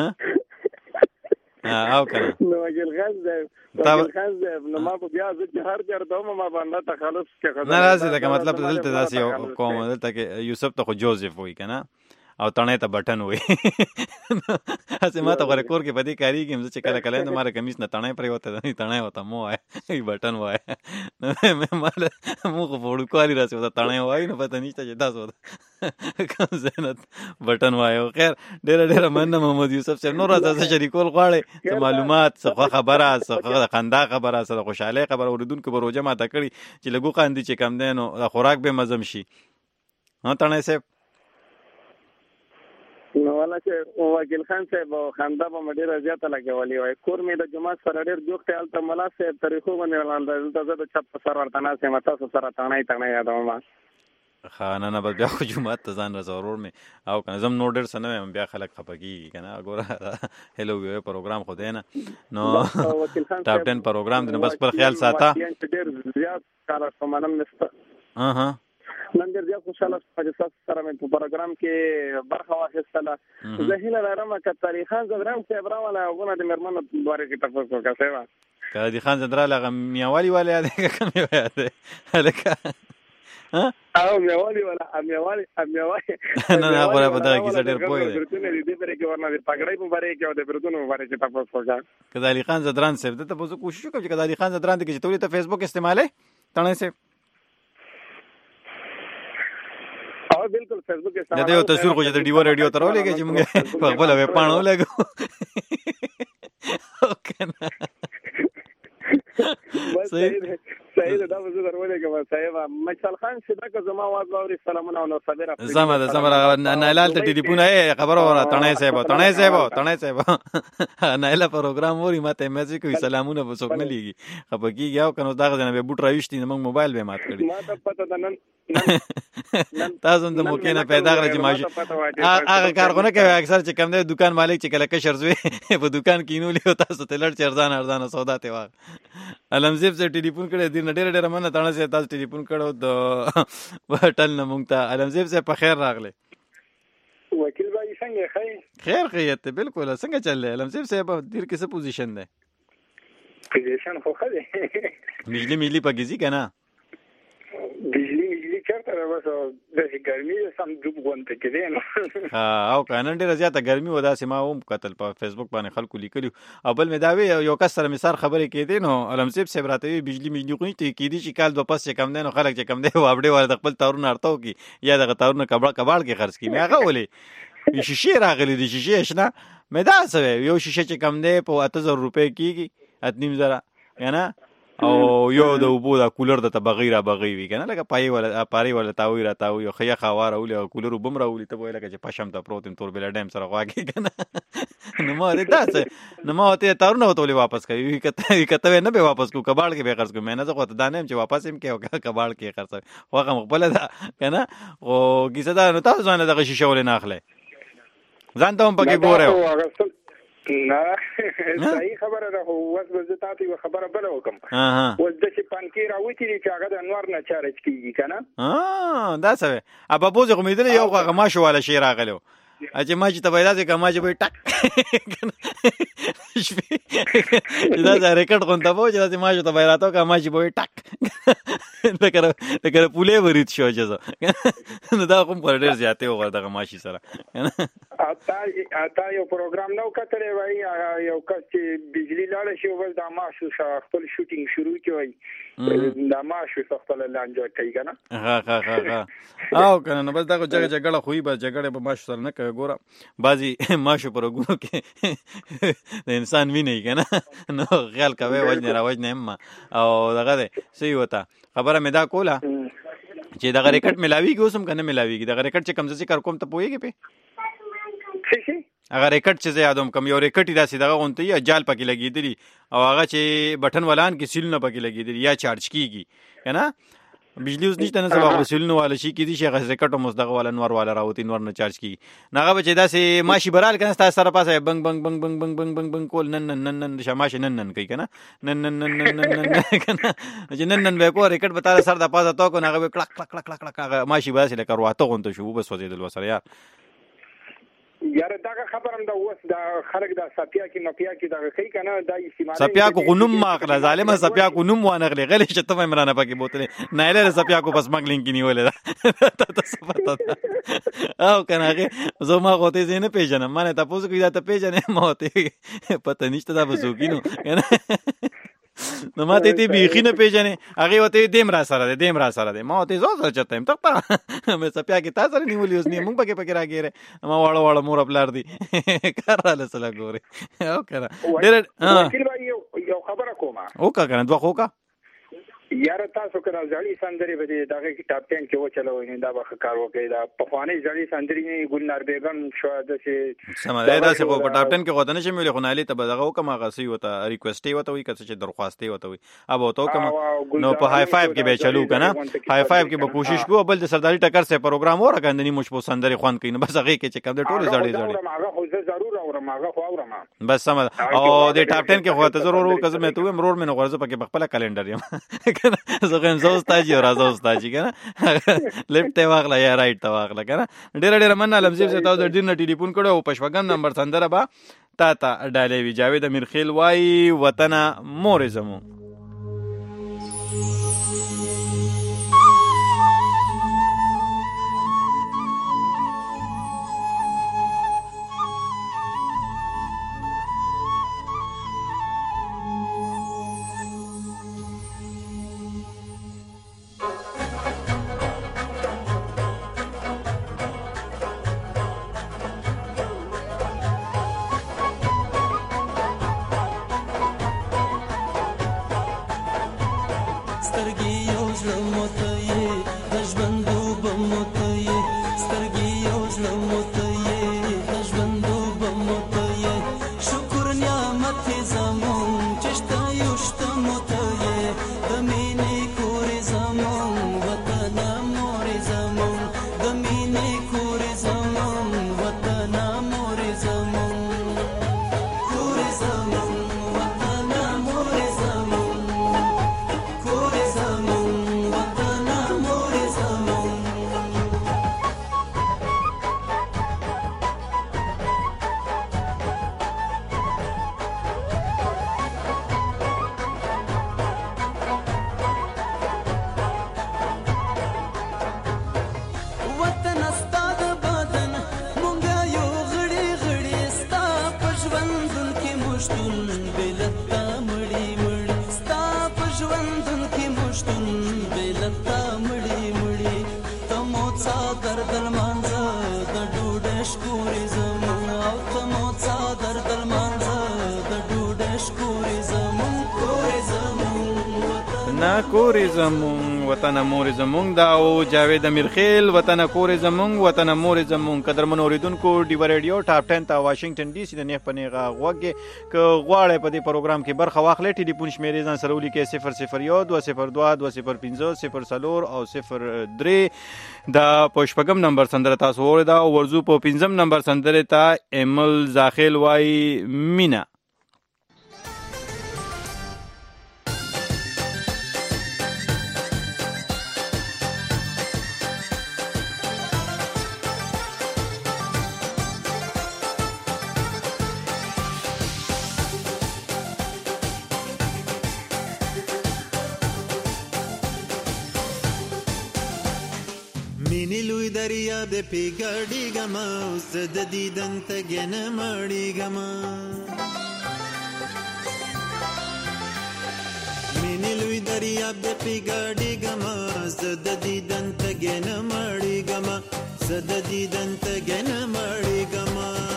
او که نه نو وکیل خان صاحب نو ما په بیا زه چې هر چېرته وم ما باندې تخلص کې نه راسې لکه مطلب دلته داسې یو قوم دلته کې یوسف ته خو جوزف وایي که نه او تڼۍ ته بټن وایي. هسې ما ته غوره کور کې په دې کارېږي زه چې کله کله یم ماره کمیس نه تڼۍ پرېوته تڼۍ ورته مو وایه بټن وایه مونږ خو په وړوکوالي راسې ورته تڼۍ وایي نو پته نشته چې تاسو ورته کوم ځای نه بټن وایه. خیر ډېره مننه محمد یوسف صاحب. نور راته څه شریکول غواړئ څه معلومات څه خبره څه د خندا خبره څه د خوشحالۍ خبره اورېدونکو به روژه ماته کړي چې لږ وخاندي چې کم دی نو د خوراک به مزم شي. تڼۍ صاحب نو والا چې وکیل خان صاحب خندا به مې ډېره زیاته لګولې وای. کور مې د جومات سره ډېر جوخت دی. هلته ملا صاحب طریقو باندې ولاړ دلته زه د چپ په سر ورته ناست یم تاسو سره تڼۍ یادوم. ښه نه بس بیا خو جومات ته ځان رسه ورور مې او که نه زم نور ډېر څه نه ویم بیا خلک خفه کېږي که نه. ګوره هیلو ویو پروګرام خو دی نه نو ټاپ 10 پروګرام دی نو بس خپل خیال ساته. ډېر زیات کار منم نشته نن ډېر زیات خوشحاله شوم چې تاسو سره مې په پروګرام کې برخه واخیستله. زه هیله لرم که طارق خان زدران صاحب راوله هغونه د مېرمنو باره کې تپوس وکړه صاحب. که عادي خان زدران هغه میاوالي والا یاد دی که کوم یاد دی هلکه او میاوالي والا میاوالي نه غوره په دغه کیسه ډېر پوه دی. دې باره کې ورنه د پګړۍ په باره کې او د بریتونو په باره کې تپوس وکړه. که د علي خان زدران صاحب دلته به زه کوشش وکړم چې که د علي خان زدران دی چې ته ولې ته فیسبوک استعمالوې تڼۍ صاحب بالکل فیسبوک د دې یو تصویر خو چې د ډیو ریډیو ته راولېږې چې موږ په خپله ویبپاڼه ولګو که نه صحیح ده دا به زه در ولېږم صاحب. مشال خان چې دا که زما اواز واوري سلامونه او نو صبر سمه ده نایلال ته ټلیفون خبره وره تڼۍ صاحب نایله پروګرام ووري ما ته میسج کوي سلامونه به څوک نه لیږي خفه کېږي او که نو دغه ځای نه بیا بوټ راویشتي نو موږ موبایل به یې مات کړي. ما ته پته ده نن تاسو هم د موقع نه پیدا کړه چې ماشین هغه کار خو نه کوي اکثر چې کم دی دکان مالک چې کله کشر زوی په دکان کینولي او تاسو ته لړ چې ارزانه سودا ته واغ علمزیب صاحب ټلیفون کړی دی ډېره مننه تڼۍ صاحب تاسو ټلیفون کړو د هوټل نه موږ ته. علمزیب صاحب په خیر راغلی. وکیل بھائی څنګه خیر خیریت دی بالکل څنګه چل دی علمزیب صاحب دیر کې څه پوزیشن دی؟ پوزیشن خو ښه دی بجلی پکې ځي که نه؟ بجلی چېرته ده بس داسې ګرمي ده سم ډوب غونته کې دی نو او که نن ډېره زیاته ګرمي وه داسې ما هم کتل په فیسبوک باندې خلکو لیکلي او بل مې دا وی یو کس سره مې سر خبرې کېدې نو علمزیب صاحب راته وي بجلي خو نه کېدي چې کال دوه پس چې کم دی نو خلک چې کم دی واپډې والا د خپل تارونه ارته وکړي یا دغه تارونه کباړ کې خرڅ کړي. مې هغه ولې شیشې راغلي دي شیشې اشنا مې دا څه وی یو شیشه چې کم دی په 8000 روپۍ کېږي 8500 که نه او یو د اوبو دا کولر د ته بغیر وي که نه لکه پارې ولا تاوي راتاوي یو ښه یخه هوا راولي او کولر اوبه هم راولي ته به وایې لکه چې پشم ته پروت یم تور بېله ډیم سره غواګې که نه نو ما ورته دا څه نو ما ورته تارونه ورته ولې واپس کوي که ته نه به واپس کړو کباړ کې به یې خرڅ کړو. مې نه زه خو ته دا نه یم چې واپس یم کې او کباړ کې یې خرڅوي خو هغه خپله ده که نه خو کیسه دا نو تاسو ځان دغه شیشه ولې نه اخلی ځان ته هم پکې ګورئ نه صحیح خبره ده خو اوس به زه تا ته یوه خبره بله وکړم. اوس داسې پنکې راوتي دي چې هغه د انوار نه چارج کېږي که نه دا څه وی ببوز خو مې لیدلی یو خو هغه ماشو والا شی راغلی و چې ما چې تبایدا چې کما چې به ټک دا ریکارډ غونډه وو چې ما چې تبایدا ته کما چې به ټک لکه پوله ورید شو چې دا کوم پر ډیر زیاتې وغه دغه ماشي سره اته یو پروګرام نو کتره وای یو کس چې بجلی لاړ شي ول د ماشو خپل شوټینګ شروع کوي د ماشو خپل لانجه کوي کنه ها او کنه نو بس دا جګړه خوې بس جګړه په ماشو سره نه کوي ګوره بازي ماشو پر وګورو کې د انسان ویني کنه نو خیال کوي وجنه راوجنه اما او دغه څه وتا خبره مې دا کوله چې دغه ریکټ ملاويږي اوسم کنه ملاويږي دغه ریکټ چې کم څه کار کوم ته پويږي په شي هغه ریکټ چې یادوم کم یو ریکټ داسې دغه غونته یا جال پکې لګیدلی او هغه چې بٹن ولان کې سیل نه پکې لګیدلی یا چارج کیږي کنه بجلی اوس نشته نه سبا وسیلونه والا شي کې دي شي غز ریکټ مصدق والا نور والا راوتی نور نه چارج کی ناغه بچی داسې ماشي برال کنه تاسو سره پاسه بنګ بنګ بنګ بنګ بنګ بنګ بنګ بنګ کول نن شماشه نن کوي کنه نن کنه چې نن به کو ریکټ به تاسو سره د پاسه تو کو ناغه کلک کلک کلک کلک ماشي باسه لکه ورواته غونته شو بس وځیدل وسره یار دا خبرم دا اوس دا خلک دا سپیا کې مپیا کې دا کوي کنه دا استعمال سپیا کو غنوم ماخله ظالم سپیا کو نوم وانغلی غلی شته مې مرانه پکې بوتله نه له سپیا کو پس مګلین کې نیولې دا تاسو پته او کنه هغه زما غوته زینه پیژنم مانه تاسو کې دا ته پیژنې ماته پته نشته دا وسوکینو نو ما ته دې بیخي نه پیژنې هغه وته دیم را سره دی ما ته زو زو چته ته مې سپیا کې تاسو نیولې اوس نه مونږ پکې راګیره ما واړه مور خپلار دي کاراله سره ګوري او کنه ډېر یو خبره کومه او کنه دوه خوکا یار تاسو کړه ځړی سندري به دغه کتاب ټین کې و چلوي دا به کار وکړي دا په خواني ځړی سندري نه ګلنار بیگم شو د سي سماره دا څه په ټاپ 10 کې غوته نشي ملي خنالي ته به دغه کومه غسي وته ریکوست وته وي کڅ چې درخواستي وته وي اب وته کوم نو په های 5 کې به چلو کنه های 5 کې به کوشش کو بل د سرداري ټکر سره پروګرام اور غندنی مش په سندري خوان کین بس هغه کې چې کوم د ټوله ځړی هغه خو ضرور اورم هغه خو اورم بس سم او د ټاپ 10 کې غوته ضرور کزه مې ته مرور مې نو غرض پکې خپل کلندر یم زه زوستاجی او راځوستاجی کنه لیفټ ته واغلا یا رائټ ته واغلا کنه ډېر مننه لمزیب سے تاسو د ډیر نه ټلیفون کړو او پښوګم نمبر سندره با تا ډالې وی جاوید امیر خیل وای وطن مور زمو کور زمون وطن مور زمون دا او جاوید امیرخیل وطن کور زمون وطن مور زمون قدرمن اوریدونکو ډیو رادیو ټاپ 10 تا واشنگټن ډي سي د نه پنیغه غوګه ک غواړې په دې پروګرام کې برخه واخلې ټلیفون شمیرې ځان سره ولیکې 001 202 205 0 او 03 دا پښپغم نمبر سندره تاسو وردا او ورزو په 5م نمبر سندره تا ایمل زاخیل وای مینا مینې لوی دریاب د پیګاډېږم اوس د دیدن تږی نه مړېږم مینې لوی دریاب د پیګاډېږم زه د دیدن تږی نه مړېږم زه د دیدن تږی نه مړېږم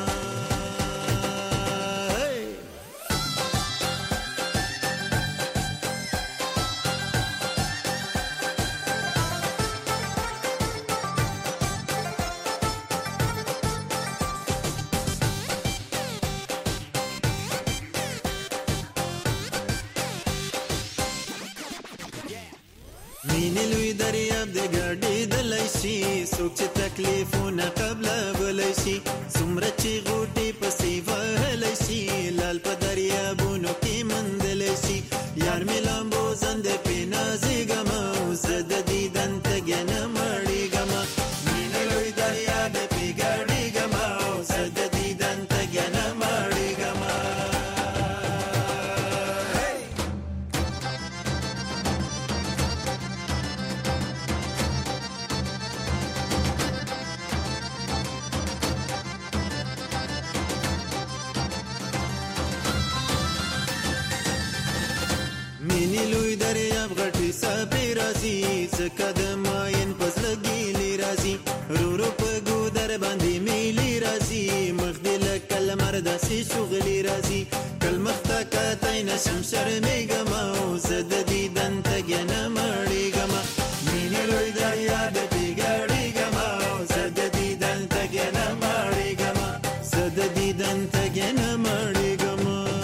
مینې لوی دریاب د ګډېدلی شي څوک چې تکلیفونه قبلولی شي څومره چې غوټې پسې وهلی شي لال په دریابونو کې موندلی شي یار مې لامبو زنده پې نازېږم زه د دیدن تږی نه مړېږم مینې لوی دریاب د پې ګډېږم زه د دیدن تږی نه مړېږم مینې لوی دریاب غټې څپې راځي ځکه د ماین په زړه ګیلې راځي رو رو په ګودر باندې میلې راځي مخ دې لکه لمر داسې شغلې راځي کل مخ ته کتی نشم شرمېږم زه د دیدن تږی نه مړېږم مینې لوی دریاب د پیګاډېږم زه د دیدن تږی نه مړېږم زه د دیدن تږی نه مړېږم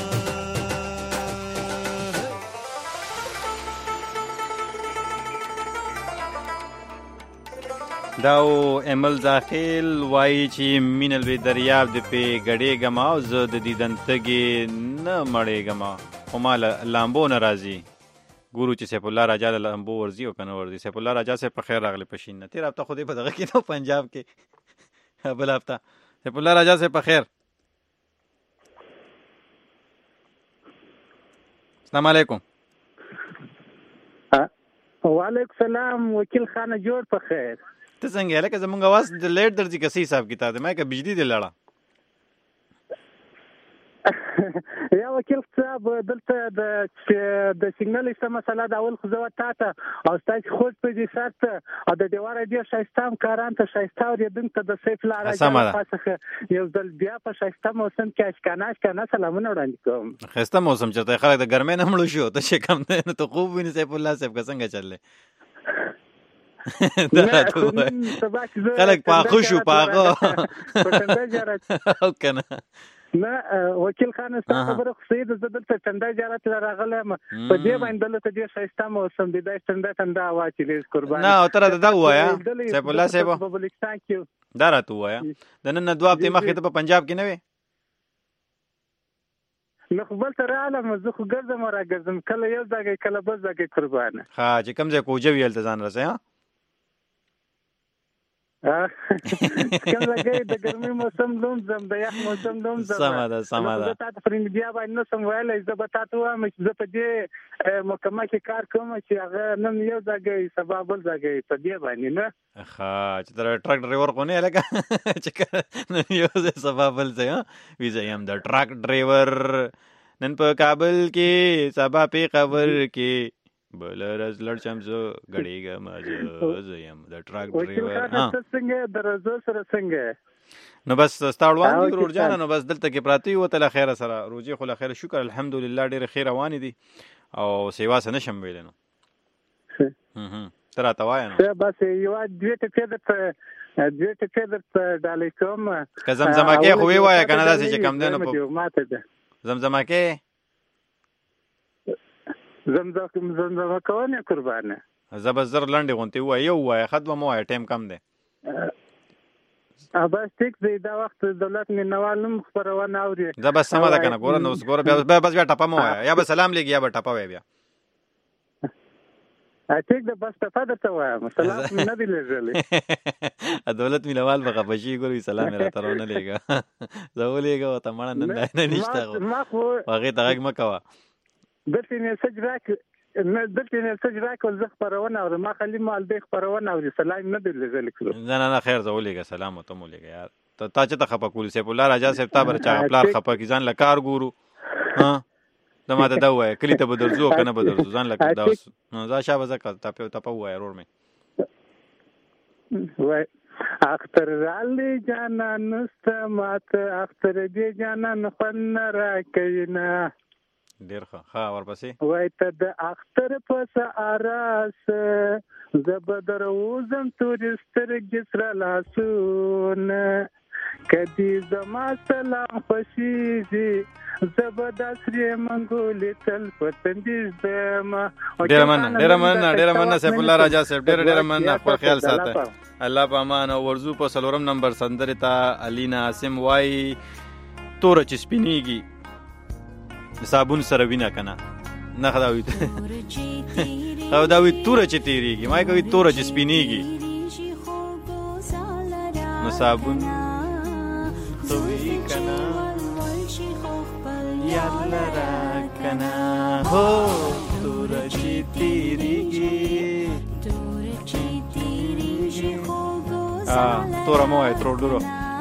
داو امل داخل وایي چې مینه لوی دریاب د پې ګډېږم او زه د دیدن تږې نه مړېږم خو ما لامبو نه راځي ګورو چې سیف الله راجا له لامبو ورځي او که نه ورځي سیف الله راجا صاحب په خیر راغلی په شین نه تېره هفته خو دې په دغه کې نو پنجاب کې بله هفته سیف الله راجا صاحب په خیر السلام علیکم وعلیکم سلام وکیل خانه جوړ په خیر ته څنګه لکه زمونږ اواز لیټ درځي که صحیح حساب کتاب دی ما که بجلی دې لړه یا وکیل صاحب دلته د سیګنل ایسته مسله د اول خو زه تا ته او ستاسې خوږ په دې سر ته او د ډېواره ډېر ښایسته همکاران ته ښایسته اورېدونکو ته د سیف الله راجا لخوا څخه یو ځل بیا په ښایسته موسم کې اشکانه سلامونه وړاندې کوم ښایسته موسم چېرته خلک د ګرمۍ نه مړو شو ته چې کم دی نو ته خوب وینې سیف الله صاحب که څنګه چل دی خلک پاخه شو پاخه او که نه نه وکیل خان ستا خبره خو صحیح ده زه دلته ټنډه زیارت له راغلی یم په دې باندې دلته ډېر ښایسته موسم دی دا ټنډه هوا چې ډېر قربان نه او ته راته دا ووایه سیف الله صاحب په بلوچستان کې دا راته ووایه د نن نه 2 هفتې مخکې ته په پنجاب کې نه وې نو خو بل ته راغلم زه خو ګرځم او راګرځم کله یو ځای کله بل ځای قربانه ښه چې کوم ځای کوجه وي هلته ځان رسئ کوم ځای د ګرمۍ موسم لوم ځم د یخ موسم لوم ځم سمه ده زه تا ته پر میډیا باندې نه سم ویلی زه به تا ته وایم چې زه په دې محکمه کې کار کوم چې هغه نن یو ځای سبا بل ځای په دې باندې نه ښه چې ته ټرک ډرایور خو نه یې لکه چې نن یو ځای سبا بل ځای وي زه یم د ټرک ډرایور نن په کابل کې سبا پېښور کې بل ورځ لړ شم زه ګډېږم زه یم د ټرک ډرایور څنګه د رضا سره څنګه نو بس ستا وړاندې دي ورور جانه نو بس دلته کې پراته یو ته له خیره سره روجې خو له خیره شکر الحمدلله ډېرې ښې روانې دي او سیوا څه نشم ویلی نو ته راته وایه نو بس یوه دوې ټکې درته ډالۍ کوم که زمزمکې خو ویې وایه که نه داسې چې کم دی نو زمزمکې زمزمه کوم قربانه زه به زر لنډې غونتې ووایه یو ووایه ښه دوه مه وایه ټایم کم دی بس ټیک دی دا وخت دولت مینوال هم خپرونه اوري زه بس سمه ده که نه ګوره نو اوس ګوره بیا بس بیا ټپه مه وایه یا به سلام لېږي یا به ټپه وایه بیا ټیک ده بس ټپه درته وایم سلام مې نه دی لېږلی دولت مینوال به خفه شي ګوره سلام یې راته رانه لېږه زه ولېږه ورته مړه نن دا نه نشته خو هغې ته غږ مه کوه دلته میسج راکړه نه دلته نه څه جوړه کول زه خبرونه او ما خلی مال به خبرونه او سلام نه درلګل کړو نه خیر زه ولېګه سلام ته مولېګه یار تا چې ته خپه کول سیف الله راجا صاحب تا بر چا خپل خپه کی ځان لکار ګورو ها دا ماته دا وای کلی ته بدرزو کنه بدرزو ځان لکه دا نو دا شابه زکه تا په وای رور مې وای اختر علی جانان نستمات اختر دې جانان خن را کینا ډیر ښه ورپسې وای ته د اختر په ساراس زبدر وزم تورستر جسر لاسونه کدی زما سلام خوشیږي زبداسری منګول تل پتندیز دما ډیر مننه سیف الله راجا صاحب ډیر مننه خپل خیال ساته الله په امان او ورزو په سلورم نمبر سندره تا الینا اسم وای تور چ سپینیږي صابون سره وینا کنه نه خداوي خداوي تور چ تیریږي ما کوي تور چ سپینیږي نو صابون توي کنه یالا را کنه هو تور چ تیریږي تور مو ہے تر ډورو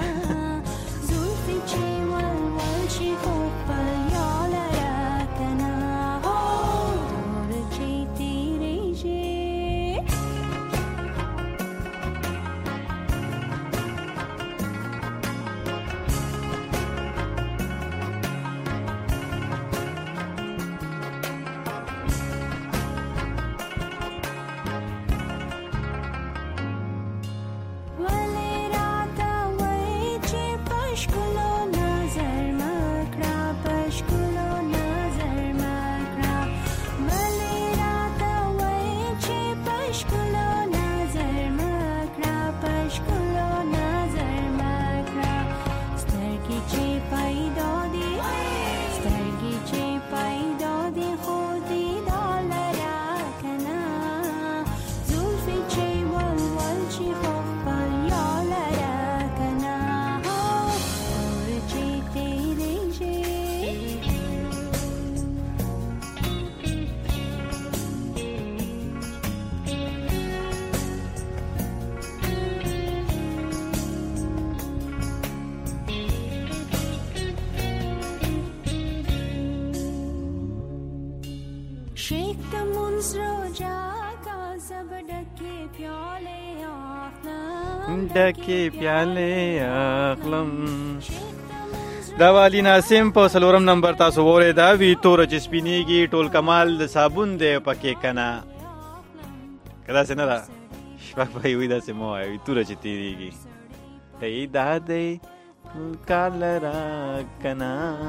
ډکه پیاله اخلم دا والی ناسم په سلورم نمبر تاسو وره دا وی تور چ سپینیږي ټول کمال د صابون دی پکې کنا کدا څنګه دا شپه په وی دا سمو وی تور چ تیریږي ته دا دی کال را کنا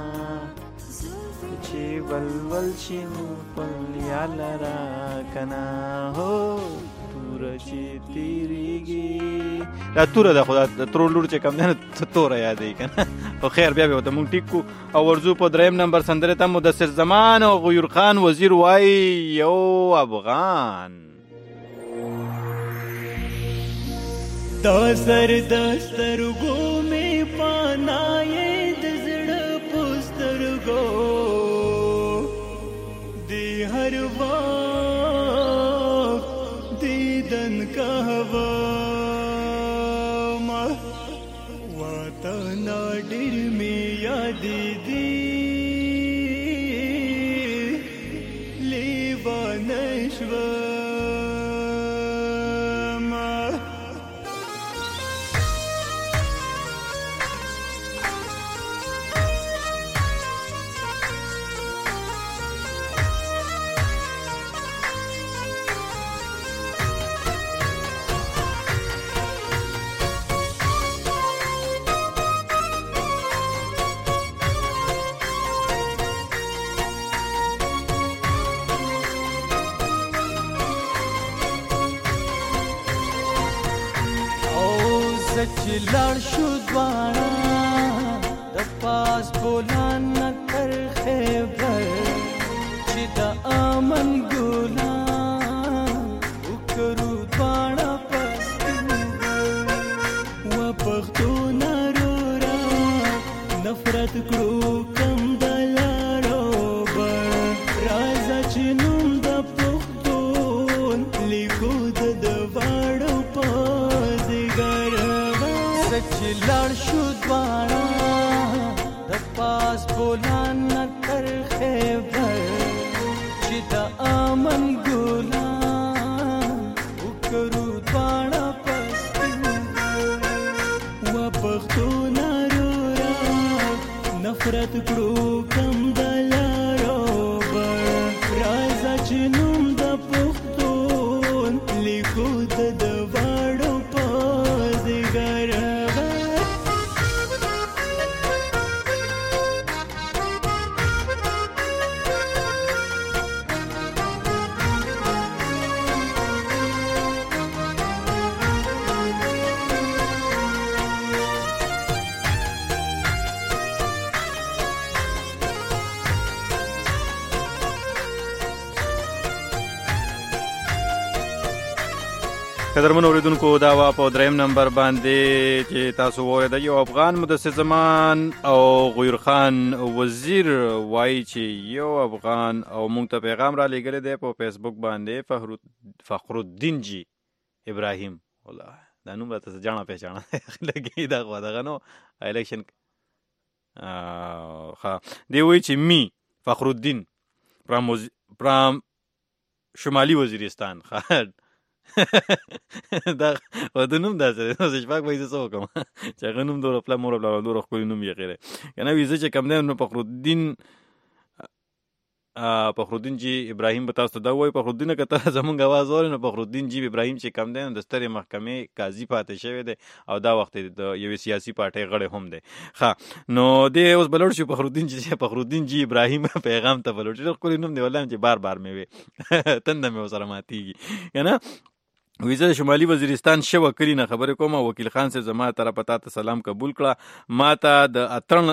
چې ولول شي په یالا را کنا هو تور چی تیریږي دا تور د خدا د تر لور چې کم نه تور یادې کنه او خیر بیا به ته مونږ ټیکو او ورزو په دریم نمبر سندره ته مدثر زمان او غیور خان وزیر وای یو افغان داسر دسترګو می پانای د زړه پسترګو دی هر دیدن کا هوا ما وطن ډیر می یاد دی لیوانشو لړ شو دواړه د پاس بولان تر خیبر چې د امن ګلان وکړو دواړه پس و پښتو نارورا نفرت کړو کم دلارو بر راځه چې نوم د دواړه پسپین و پښتون رورا نفرت کړو کم دلارو بر راځه چې نوم د پښتون لیکو د دواړو پزګر قدرمن اوریدونکو دا وا په دریم نمبر باندې چې تاسو وایي د یو افغان مدثر زمان او غیر خان وزیر وایي چې یو افغان او مونږ ته پیغام را لېږلی دی په فیسبوک باندې فخر الدین جی ابراهیم والله دا نوم راته جاڼه پهچانه لګي دا خو دغه نو الیکشن دی وایي چې می فخر الدین پرام شمالي وزیرستان دا ودنوم داسې نو شپږ پیسې څه وکم چې هغه نوم دوره پلا مور بلا دوره خپل نوم یې غیره کنه ویزه چې کم نه نو فخرالدین جی ابراهیم به تاسو دا وایي فخرالدین کته زمونږ आवाज اوري نو فخرالدین جی ابراهیم چې کم نه د سترې محکمې قاضي پاتې شوی دی او دا وخت د یوې سیاسي پارټۍ غړی هم دی ښه نو دی اوس بلوړ شو فخرالدین جی ابراهیم پیغام ته بلوړ چې خپل نوم دی ولهم چې بار بار مې وي تنده مې وسره ماتیږي کنه ویزه شمالي وزیرستان شو کلی نه خبرې کوم وکیل خان صاحب زما طرف ته سلام قبول کړه ما ته د اترن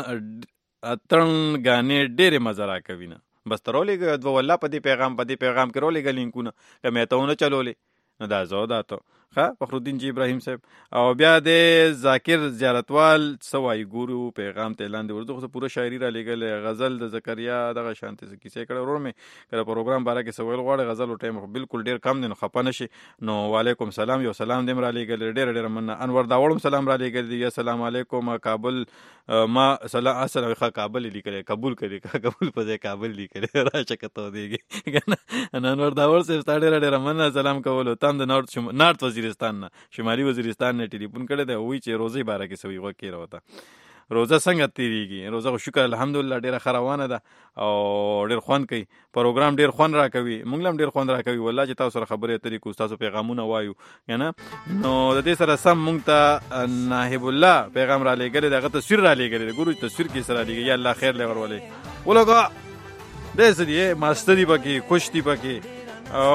غانې ډېرې مزه راکوي نه بس ترولېږه دوه والله په دې پیغام کې رولېږه لینکونه که مې ته ونه چلولې نو دا زه دا ته ښه فخرالدین جی ابراهیم صاحب او بیا د ذاکر زیارتوال څه وایي ګورو پیغام ته لاندې ورځو خو پوره شاعري را لېږلې غزل د زکریا دغه شانتې څه کیسې کړی ورور مې کله پروګرام باره کې څه ویل غواړي غزل و ټایم خو بالکل ډېر کم دی نو خفه نه شي نو وعلیکم سلام یو سلام دې را لېږلی ډېره مننه انور داوړم سلام را لېږلی دی السلام علیکم کابل ما سلام اصل ښه کابل لیکلی قبول کړي قبول په ځای کابل لیکلی راشه که تو دیږي انور داوړ صاحب ستا ډېره مننه سلام کولو تام د نارت وزیرستان شمالي وزیرستان نه ټلیفون کړی دی وایي چې روزې باره کې سوي غوږ کې راوته روزه څنګه تیریږي روزه خو شکر الحمدلله ډېره ښه روانه ده او ډېر خوند کوي پروګرام ډېر خوند راکوي موږ هم ډېر خوند راکوي والله چې تاسو سره خبرې اترې کوو ستاسو پیغامونه وایو که نه نو د دې سره سم موږ ته ناهب الله پیغام را لېږلی دی هغه تصویر را لېږلی دی ګورو چې تصویر کې څه را لېږي یا الله خیر لې ورولې ولګه دی څه دي ماسته دي پکې کوش دي پکې او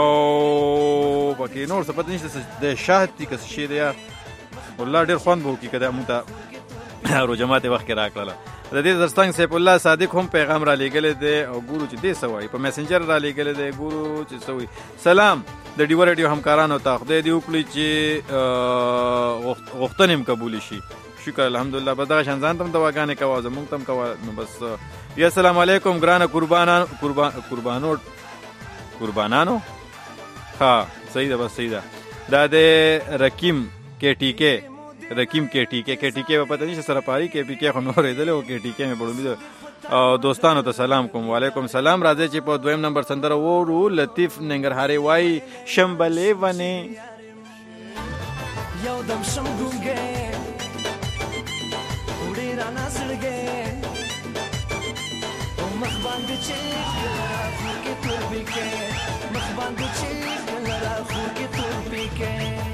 پکې نور څه پته نشته د شاهد دي که څه شی دی والله ډېر خوند به وکړي که دا موږ ته روجمات وخت کې راکړله د دې ترڅنګ سیف الله صادق هم پیغام را لېږلی دی او ګورو چې دې څه وایي په میسنجر را لېږلی دی ګورو چې څه وایي سلام د ډیوه راډیو همکارانو ته خدای دې وکړي چې غوښتنې هم قبولې شي شکر الحمدلله بس دغه شان ځان ته هم دواګانې کوه زمونږ ته هم کوه نو بس یا السلام علیکم ګرانه قربانانو ها صحیح ده بس صحیح ده دا د رکیم کې ټیکې په پته نشته سره پاري کې پی کې خو نور ایدل او کې ټیکې مې بړومې او دوستانو ته سلام کوم وعلیکم سلام راځي چې په دویم نمبر سندره وورو لطیف ننګرهاري وای شمبلې ونی یو دم شم ګونګې وړي را نسړګې او مخ باندې چې خو کې تور پکې مخ باندې چې خو کې تور پکې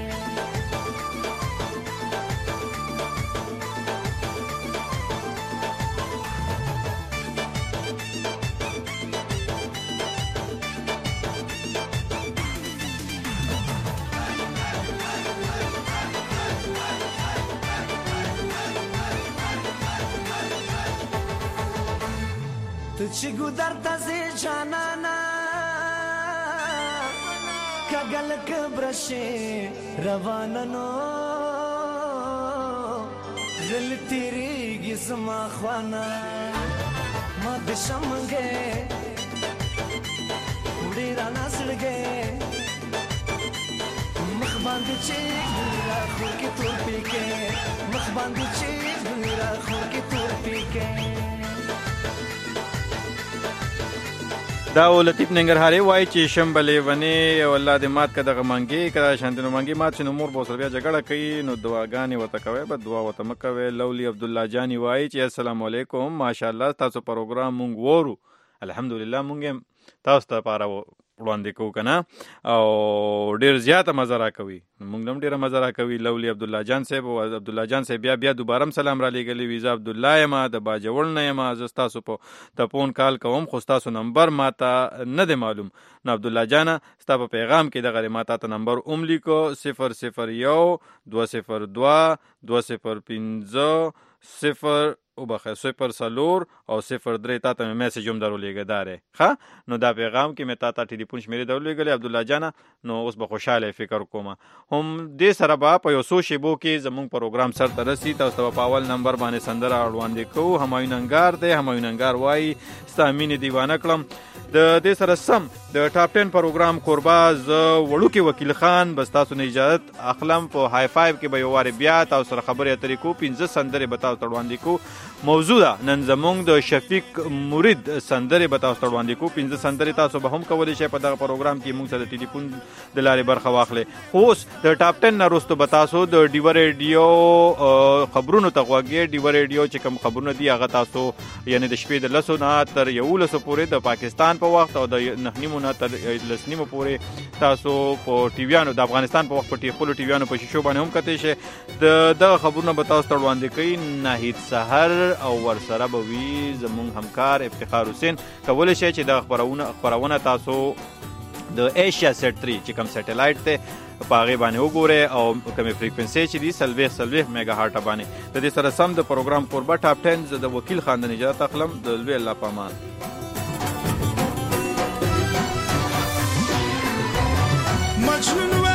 چې ګودر تازه جانانا کګل کبرشه روانانو زل تیریږي زما خوانا ما د شمګه وړي را نسړګه مخ باندې چې را خور کې تور پکې مخ باندې چې را خور کې تور پکې دا لطیف ننګرهاري وایي چې شمبلې ونې او الله دې مات که دغه منګي که شانتي نو منګي مات شي نو مور به ورسره بیا جګړه کوي نو دعاګانې ورته کوئ به دعا ورته مه کوئ. لولي عبدالله جاني وایي چې السلام علیکم ماشاءالله تاسو پروګرام مونږ وورو الحمدلله مونږ تاسو ته لپاره وړاندې کوو که نه او ډېر زیاته مزه راکوي مونږ هم ډېره مزه راکوي. لولي عبدالله جان صاحب او عبدالله جان صاحب بیا دوباره هم سلام را لېږلی وي. زه عبدالله یم د باجوړ نه یم زه ستاسو په تپون کال کوم خو ستاسو نمبر ما ته نه دی معلوم. نو عبدالله جانه ستا په پیغام کې دغه ما ته نمبر هم لیکو 001 202 205 0 او بخیر 0 او 03 تا ته میسج هم درو لېږه داره ښه نو دا پیغام کې مې تا ته ټلیفون شمیرې درو لېږلی عبدالله جانه نو اوس به خوشحاله فکر کوم هم دې سره به په یو څو شیبو کې زمونږ پروګرام سر ته رسي تاسو ته په اول نمبر باندې سندره وړاندې کوو. همایون انګار دی همایون انګار وایي ستا مینې دیوانه کړم. د دې سره سم د ټاپ 10 پروګرام کوربه زه وړوکی وکیل خان بس تاسو نه اجازت اخلم په های فایو کې به یو وارې بیا تاسو سره خبرې اترې کوو 15 سندرې به تاسو ته وړاندې کوو. موضوع ده نن زمونږ د شفیق مرید سندرې به تاسو ته وړاندې کوو 15 سندرې تاسو به هم کولی شئ په دغه پروګرام کې موږ سره د ټلیفون د لارې برخه واخلئ. خو اوس د ټاپ 10 نه وروسته به تاسو د ډیوه ریډیو خبرونو ته غوږ ډیوه ریډیو چې کوم خبرونه دي هغه تاسو یعنې د شپې د 10 نه تر 11 پورې د پاکستان په وخت او د 9 نه تر 10 پورې تاسو په ټیویانو د افغانستان په وخت په خپلو ټیویانو په شیشو باندې هم کتئ شئ. دغه خبرونه به تاسو ته وړاندې کوي ناهید سحر او ورسره به وي زمونږ همکار افتخار حسین. کولی شئ چې دغه خپرونه تاسو د ایشیا سیټ 3 چې کوم سیټلایټ دی په هغې باندې وګورئ او کومې فریکونسۍ چې دي 40 میګا هارټه باندې. د دې سره سم د پروګرام کوربه ټاپ 10 زه د وکیل خاندان اجازت اخلم. د لوی الله په امان. مجنون